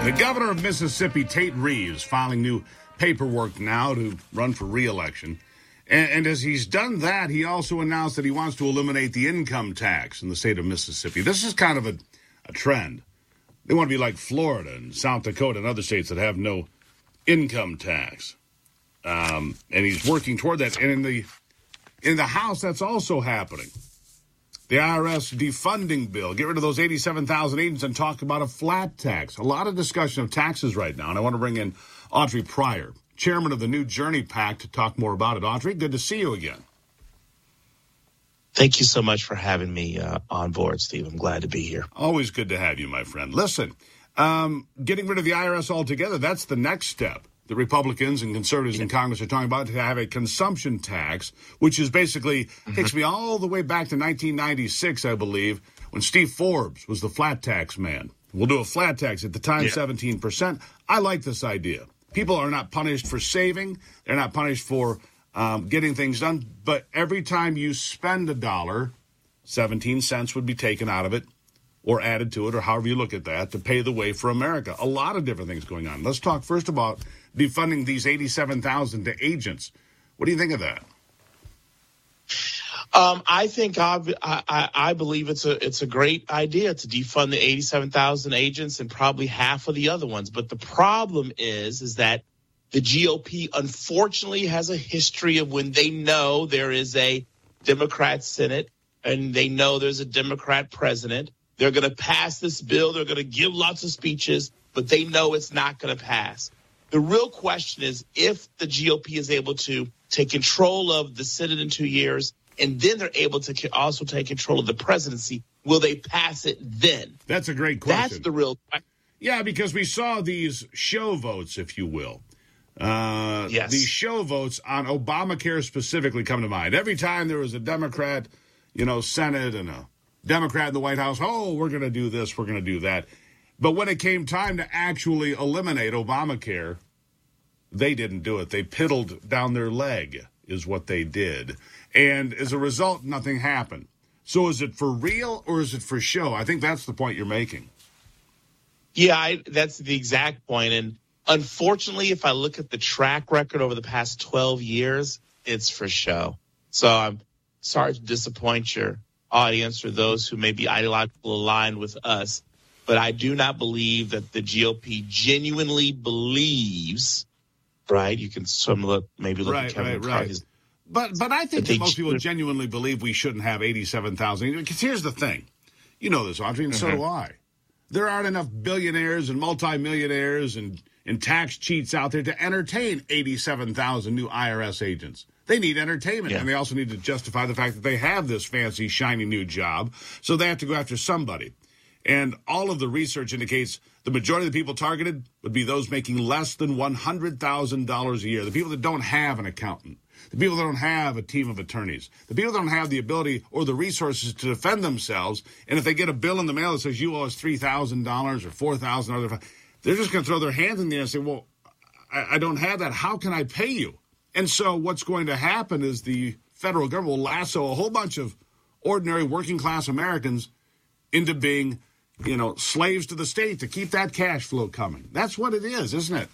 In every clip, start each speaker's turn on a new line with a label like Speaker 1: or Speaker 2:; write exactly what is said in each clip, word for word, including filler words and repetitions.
Speaker 1: The governor of Mississippi, Tate Reeves, filing new paperwork now to run for re-election. And, and as he's done that, he also announced that he wants to eliminate the income tax in the state of Mississippi. This is kind of a, a trend. They want to be like Florida and South Dakota and other states that have no income tax. Um, and he's working toward that. And in the in the House, that's also happening. The I R S defunding bill, get rid of those eighty-seven thousand agents and talk about a flat tax. A lot of discussion of taxes right now, and I want to bring in Audrey Pryor, chairman of the New Journey PAC, to talk more about it. Audrey, good to see you again.
Speaker 2: Thank you so much for having me uh, on board, Steve. I'm glad to be here.
Speaker 1: Always good to have you, my friend. Listen, um, getting rid of the I R S altogether, that's the next step. The Republicans and conservatives in Congress are talking about to have a consumption tax, which is basically, mm-hmm. takes me all the way back to nineteen ninety-six, I believe, when Steve Forbes was the flat tax man. We'll do a flat tax, at the time, yeah. seventeen percent. I like this idea. People are not punished for saving. They're not punished for um, getting things done. But every time you spend a dollar, seventeen cents would be taken out of it or added to it, or however you look at that, to pay the way for America. A lot of different things going on. Let's talk first about defunding these eighty-seven thousand to agents. What do you think of that?
Speaker 2: Um, I think I've, I, I believe it's a it's a great idea to defund the eighty-seven thousand agents and probably half of the other ones. But the problem is, is that the G O P unfortunately has a history of when they know there is a Democrat Senate and they know there's a Democrat president, they're going to pass this bill. They're going to give lots of speeches, but they know it's not going to pass. The real question is if the G O P is able to take control of the Senate in two years, and then they're able to also take control of the presidency, will they pass it then?
Speaker 1: That's a great question.
Speaker 2: That's the real question.
Speaker 1: Yeah, because we saw these show votes, if you will. Uh,
Speaker 2: yes.
Speaker 1: These show votes on Obamacare specifically come to mind. Every time there was a Democrat, you know, Senate and a Democrat in the White House, oh, we're going to do this, we're going to do that. But when it came time to actually eliminate Obamacare, they didn't do it. They piddled down their leg is what they did. And as a result, nothing happened. So is it for real or is it for show? I think that's the point you're making.
Speaker 2: Yeah, I, that's the exact point. And unfortunately, if I look at the track record over the past twelve years, it's for show. So I'm sorry to disappoint your audience or those who may be ideologically aligned with us, but I do not believe that the G O P genuinely believes, right? You can some look, maybe look
Speaker 1: right,
Speaker 2: at Kevin
Speaker 1: right,
Speaker 2: McCarthy's.
Speaker 1: Right. But but I think
Speaker 2: that
Speaker 1: that most people genuinely believe we shouldn't have eighty-seven thousand. Because here's the thing. You know this, Audrey, and mm-hmm. so do I. There aren't enough billionaires and multimillionaires and, and tax cheats out there to entertain eighty-seven thousand new I R S agents. They need entertainment, yeah. and they also need to justify the fact that they have this fancy, shiny new job, so they have to go after somebody. And all of the research indicates the majority of the people targeted would be those making less than one hundred thousand dollars a year, the people that don't have an accountant, the people that don't have a team of attorneys, the people that don't have the ability or the resources to defend themselves. And if they get a bill in the mail that says you owe us three thousand dollars or four thousand dollars, they're just going to throw their hands in the air and say, well, I, I don't have that. How can I pay you? And so what's going to happen is the federal government will lasso a whole bunch of ordinary working class Americans into being, you know, slaves to the state to keep that cash flow coming. That's what it is, isn't it?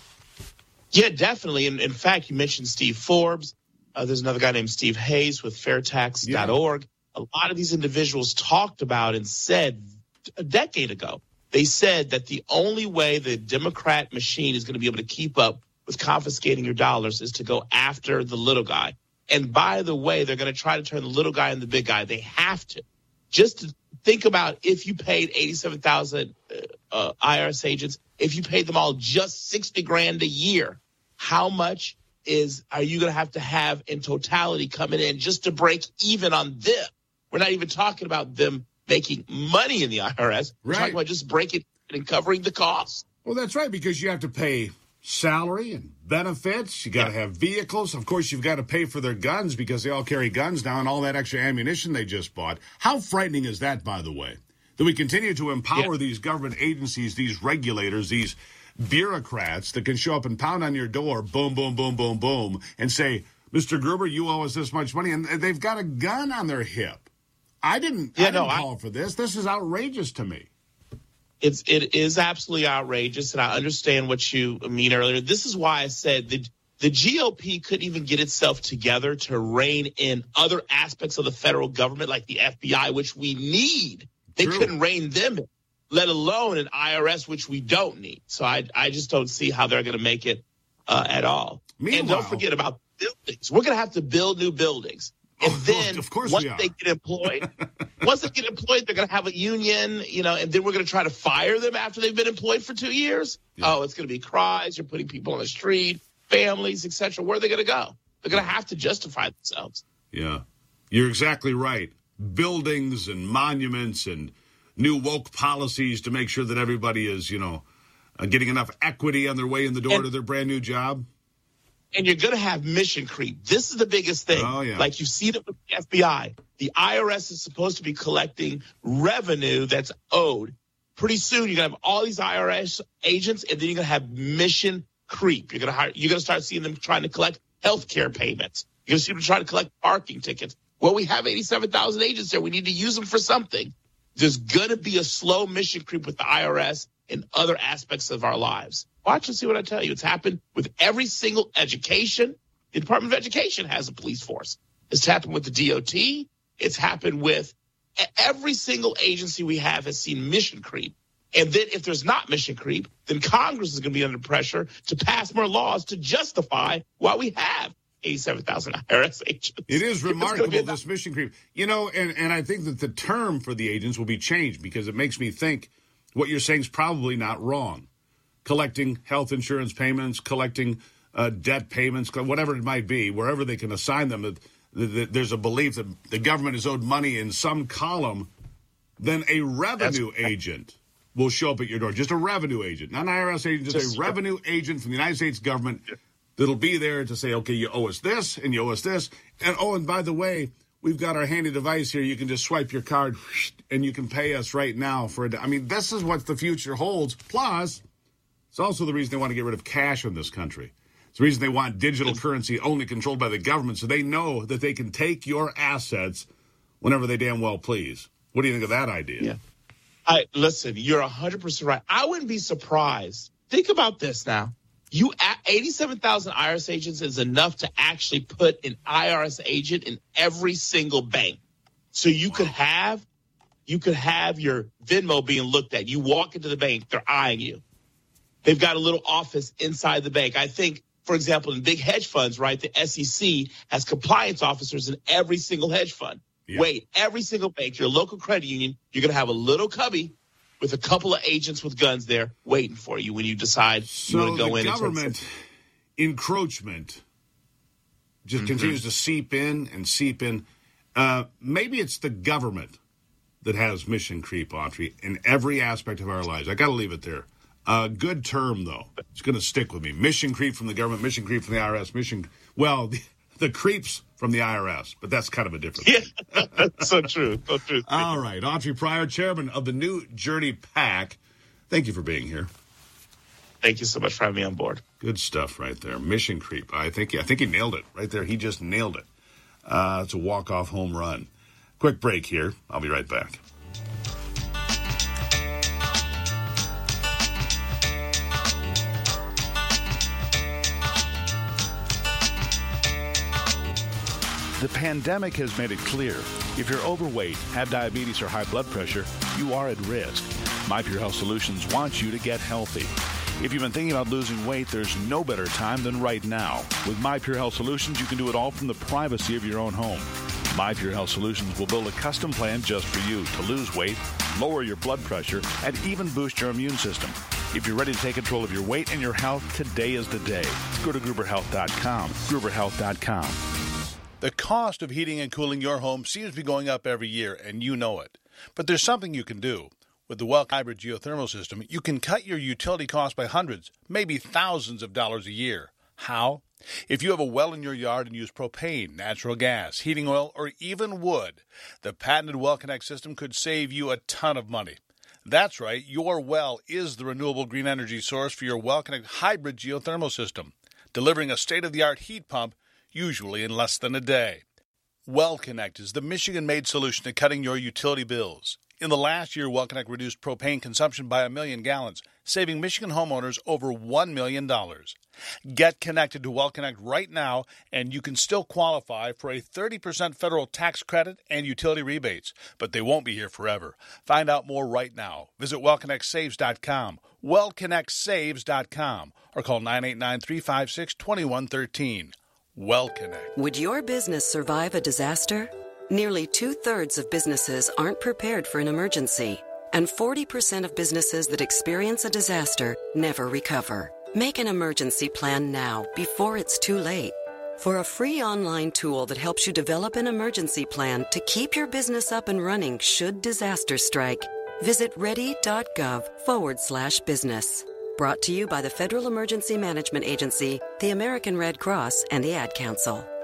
Speaker 2: Yeah, definitely. And in fact, you mentioned Steve Forbes. Uh, there's another guy named Steve Hayes with fair tax dot org. Yeah. A lot of these individuals talked about and said a decade ago, they said that the only way the Democrat machine is going to be able to keep up with confiscating your dollars is to go after the little guy. And by the way, they're going to try to turn the little guy into the big guy. They have to. Just to think about if you paid eighty-seven thousand uh, I R S agents, if you paid them all just sixty grand a year, how much is are you going to have to have in totality coming in just to break even on them? We're not even talking about them making money in the I R S. We're
Speaker 1: right.
Speaker 2: talking about just breaking and covering the costs.
Speaker 1: Well, that's right, because you have to pay salary and benefits. You got to yeah. have vehicles. Of course, you've got to pay for their guns because they all carry guns now and all that extra ammunition they just bought. How frightening is that, by the way, that we continue to empower yeah. these government agencies, these regulators, these bureaucrats that can show up and pound on your door, boom, boom, boom, boom, boom, and say, Mister Gruber, you owe us this much money, and they've got a gun on their hip. I didn't,
Speaker 2: yeah,
Speaker 1: I didn't
Speaker 2: no,
Speaker 1: call
Speaker 2: I,
Speaker 1: for this. This is outrageous to me.
Speaker 2: It's it is absolutely outrageous, and I understand what you mean earlier. This is why I said that the G O P couldn't even get itself together to rein in other aspects of the federal government, like the F B I, which we need. They
Speaker 1: True.
Speaker 2: couldn't rein them in, let alone an I R S, which we don't need. So I I just don't see how they're going to make it uh, at all.
Speaker 1: Meanwhile,
Speaker 2: and don't forget about buildings. We're going to have to build new buildings. And
Speaker 1: oh,
Speaker 2: then
Speaker 1: of course
Speaker 2: once
Speaker 1: we are.
Speaker 2: they get employed, once they get employed, they're going to have a union, you know, and then we're going to try to fire them after they've been employed for two years. Yeah. Oh, it's going to be cries. You're putting people on the street, families, et cetera. Where are they going to go? They're going to have to justify themselves.
Speaker 1: Yeah, you're exactly right. Buildings and monuments and new woke policies to make sure that everybody is, you know, uh, getting enough equity on their way in the door
Speaker 2: and,
Speaker 1: to their brand new job.
Speaker 2: And you're going to have mission creep. This is the biggest thing.
Speaker 1: Oh, yeah.
Speaker 2: Like you see it with the F B I. The I R S is supposed to be collecting revenue that's owed. Pretty soon, you're going to have all these I R S agents, and then you're going to have mission creep. You're going to hire, you're going to start seeing them trying to collect health care payments. You're going to see them trying to collect parking tickets. Well, we have eighty-seven thousand agents there. We need to use them for something. There's going to be a slow mission creep with the I R S and other aspects of our lives. Watch and see what I tell you. It's happened with every single education. The Department of Education has a police force. It's happened with the D O T. It's happened with every single agency we have has seen mission creep. And then if there's not mission creep, then Congress is going to be under pressure to pass more laws to justify why we have eighty-seven thousand I R S agents.
Speaker 1: It is remarkable, this mission creep. You know, and, and I think that the term for the agents will be changed because it makes me think what you're saying is probably not wrong. Collecting health insurance payments, collecting uh, debt payments, whatever it might be, wherever they can assign them, that, that there's a belief that the government is owed money in some column, then a revenue That's agent will show up at your door. Just a revenue agent, not an I R S agent, just, just a revenue agent from the United States government that'll be there to say, okay, you owe us this, and you owe us this. And, oh, and by the way, we've got our handy device here. You can just swipe your card, and you can pay us right now for it. I mean, this is what the future holds. Plus, it's also the reason they want to get rid of cash in this country. It's the reason they want digital currency only controlled by the government, so they know that they can take your assets whenever they damn well please. What do you think of that idea?
Speaker 2: Yeah. I listen, you're one hundred percent right. I wouldn't be surprised. Think about this now. You eighty-seven thousand I R S agents is enough to actually put an I R S agent in every single bank. So you could have you could have your Venmo being looked at. You walk into the bank, they're eyeing you. They've got a little office inside the bank. I think, for example, in big hedge funds, right, the S E C has compliance officers in every single hedge fund. Yeah. Wait, every single bank, your local credit union, you're going to have a little cubby with a couple of agents with guns there waiting for you when you decide
Speaker 1: so
Speaker 2: you want to go
Speaker 1: the
Speaker 2: in.
Speaker 1: So the government encroachment just mm-hmm. continues to seep in and seep in. Uh, maybe it's the government that has mission creep, Audrey, in every aspect of our lives. I got to leave it there. A uh, good term, though. It's going to stick with me. Mission creep from the government, mission creep from the I R S, mission, well, the, the creeps from the I R S, but that's kind of a different thing.
Speaker 2: Yeah, so true, so true.
Speaker 1: All right, Audrey Pryor, chairman of the New Journey PAC. Thank you for being here.
Speaker 2: Thank you so much for having me on board.
Speaker 1: Good stuff right there. Mission creep. I think I think he nailed it right there. He just nailed it. Uh, it's a walk-off home run. Quick break here. I'll be right back.
Speaker 3: The pandemic has made it clear, if you're overweight, have diabetes, or high blood pressure, you are at risk. My Pure Health Solutions wants you to get healthy. If you've been thinking about losing weight, there's no better time than right now. With My Pure Health Solutions, you can do it all from the privacy of your own home. My Pure Health Solutions will build a custom plan just for you to lose weight, lower your blood pressure, and even boost your immune system. If you're ready to take control of your weight and your health, today is the day. Go to Gruber Health dot com, Gruber Health dot com.
Speaker 4: The cost of heating and cooling your home seems to be going up every year, and you know it. But there's something you can do. With the Welk Hybrid Geothermal System, you can cut your utility costs by hundreds, maybe thousands of dollars a year. How? If you have a well in your yard and use propane, natural gas, heating oil, or even wood, the patented WellConnect system could save you a ton of money. That's right, your well is the renewable green energy source for your WellConnect Hybrid Geothermal System, delivering a state-of-the-art heat pump usually in less than a day. WellConnect is the Michigan-made solution to cutting your utility bills. In the last year, WellConnect reduced propane consumption by a million gallons, saving Michigan homeowners over one million dollars. Get connected to WellConnect right now, and you can still qualify for a thirty percent federal tax credit and utility rebates, but they won't be here forever. Find out more right now. Visit well connect saves dot com, well connect saves dot com, or call nine eight nine, three five six, two one one three. WellConnect.
Speaker 5: Would your business survive a disaster? Nearly two-thirds of businesses aren't prepared for an emergency, and forty percent of businesses that experience a disaster never recover. Make an emergency plan now, before it's too late. For a free online tool that helps you develop an emergency plan to keep your business up and running should disaster strike, visit ready.gov forward slash business. Brought to you by the Federal Emergency Management Agency, the American Red Cross, and the Ad Council.